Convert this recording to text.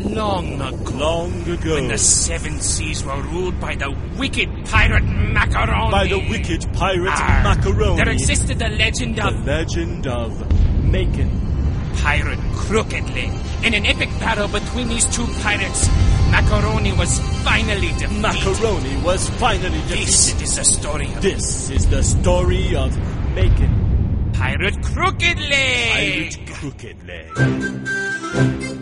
Long ago. Long ago. When the seven seas were ruled by the wicked pirate Macaroni. By the wicked pirate Macaroni. There existed the legend of... The legend of Macon. Pirate Crooked Leg. In an epic battle between these two pirates, Macaroni was finally defeated. Macaroni was finally defeated. This is the story of... This is the story of Macon. Pirate Crooked Leg. Pirate Crooked Leg.